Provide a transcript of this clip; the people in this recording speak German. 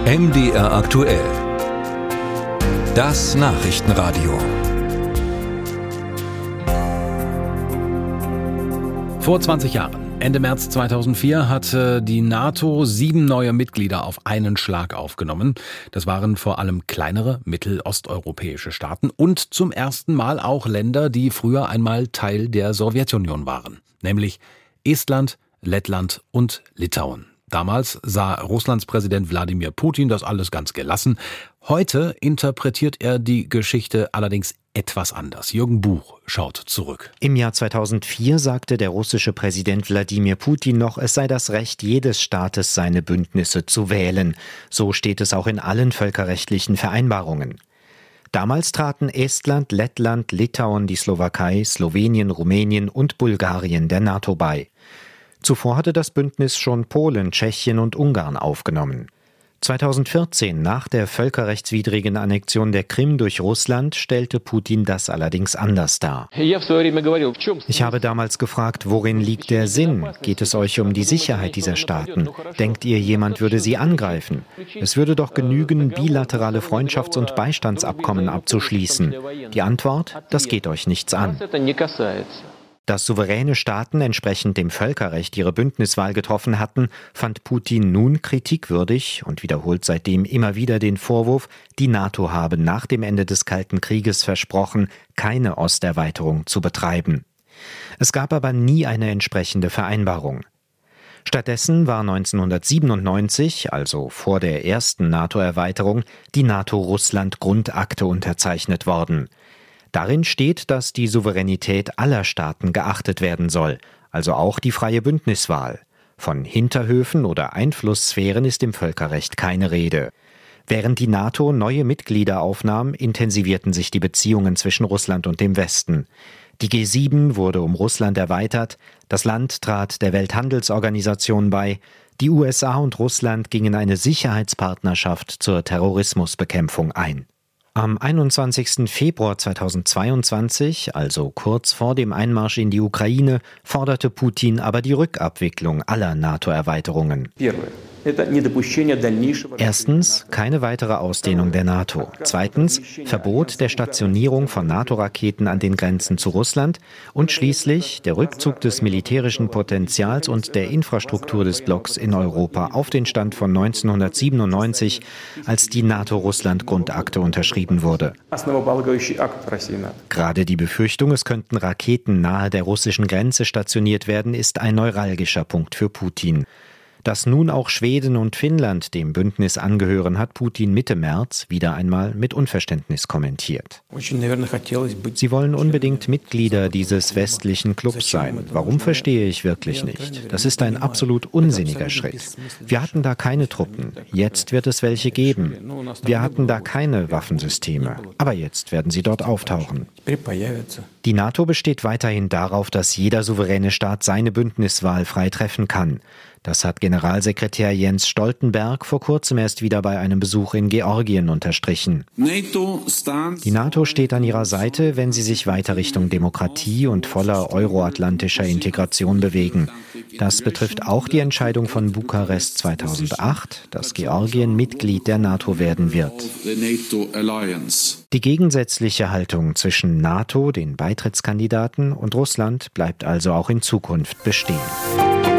MDR aktuell. Das Nachrichtenradio. Vor 20 Jahren, Ende März 2004, hat die NATO 7 neue Mitglieder auf einen Schlag aufgenommen. Das waren vor allem kleinere mittelosteuropäische Staaten und zum ersten Mal auch Länder, die früher einmal Teil der Sowjetunion waren, nämlich Estland, Lettland und Litauen. Damals sah Russlands Präsident Wladimir Putin das alles ganz gelassen. Heute interpretiert er die Geschichte allerdings etwas anders. Jürgen Buch schaut zurück. Im Jahr 2004 sagte der russische Präsident Wladimir Putin noch, es sei das Recht jedes Staates, seine Bündnisse zu wählen. So steht es auch in allen völkerrechtlichen Vereinbarungen. Damals traten Estland, Lettland, Litauen, die Slowakei, Slowenien, Rumänien und Bulgarien der NATO bei. Zuvor hatte das Bündnis schon Polen, Tschechien und Ungarn aufgenommen. 2014, nach der völkerrechtswidrigen Annexion der Krim durch Russland, stellte Putin das allerdings anders dar. Ich habe damals gefragt, worin liegt der Sinn? Geht es euch um die Sicherheit dieser Staaten? Denkt ihr, jemand würde sie angreifen? Es würde doch genügen, bilaterale Freundschafts- und Beistandsabkommen abzuschließen. Die Antwort: Das geht euch nichts an. Dass souveräne Staaten entsprechend dem Völkerrecht ihre Bündniswahl getroffen hatten, fand Putin nun kritikwürdig und wiederholt seitdem immer wieder den Vorwurf, die NATO habe nach dem Ende des Kalten Krieges versprochen, keine Osterweiterung zu betreiben. Es gab aber nie eine entsprechende Vereinbarung. Stattdessen war 1997, also vor der ersten NATO-Erweiterung, die NATO-Russland-Grundakte unterzeichnet worden. Darin steht, dass die Souveränität aller Staaten geachtet werden soll, also auch die freie Bündniswahl. Von Hinterhöfen oder Einflusssphären ist im Völkerrecht keine Rede. Während die NATO neue Mitglieder aufnahm, intensivierten sich die Beziehungen zwischen Russland und dem Westen. Die G7 wurde um Russland erweitert, das Land trat der Welthandelsorganisation bei, die USA und Russland gingen eine Sicherheitspartnerschaft zur Terrorismusbekämpfung ein. Am 21. Februar 2022, also kurz vor dem Einmarsch in die Ukraine, forderte Putin aber die Rückabwicklung aller NATO-Erweiterungen. Erstens, keine weitere Ausdehnung der NATO. Zweitens, Verbot der Stationierung von NATO-Raketen an den Grenzen zu Russland. Und schließlich der Rückzug des militärischen Potenzials und der Infrastruktur des Blocks in Europa auf den Stand von 1997, als die NATO-Russland-Grundakte unterschrieben wurde. Gerade die Befürchtung, es könnten Raketen nahe der russischen Grenze stationiert werden, ist ein neuralgischer Punkt für Putin. Dass nun auch Schweden und Finnland dem Bündnis angehören, hat Putin Mitte März wieder einmal mit Unverständnis kommentiert. Sie wollen unbedingt Mitglieder dieses westlichen Clubs sein. Warum, verstehe ich wirklich nicht. Das ist ein absolut unsinniger Schritt. Wir hatten da keine Truppen. Jetzt wird es welche geben. Wir hatten da keine Waffensysteme. Aber jetzt werden sie dort auftauchen. Die NATO besteht weiterhin darauf, dass jeder souveräne Staat seine Bündniswahl frei treffen kann. Das hat Generalsekretär Jens Stoltenberg vor kurzem erst wieder bei einem Besuch in Georgien unterstrichen. Die NATO steht an ihrer Seite, wenn sie sich weiter Richtung Demokratie und voller euroatlantischer Integration bewegen. Das betrifft auch die Entscheidung von Bukarest 2008, dass Georgien Mitglied der NATO werden wird. Die gegensätzliche Haltung zwischen NATO, den Beitrittskandidaten, und Russland bleibt also auch in Zukunft bestehen.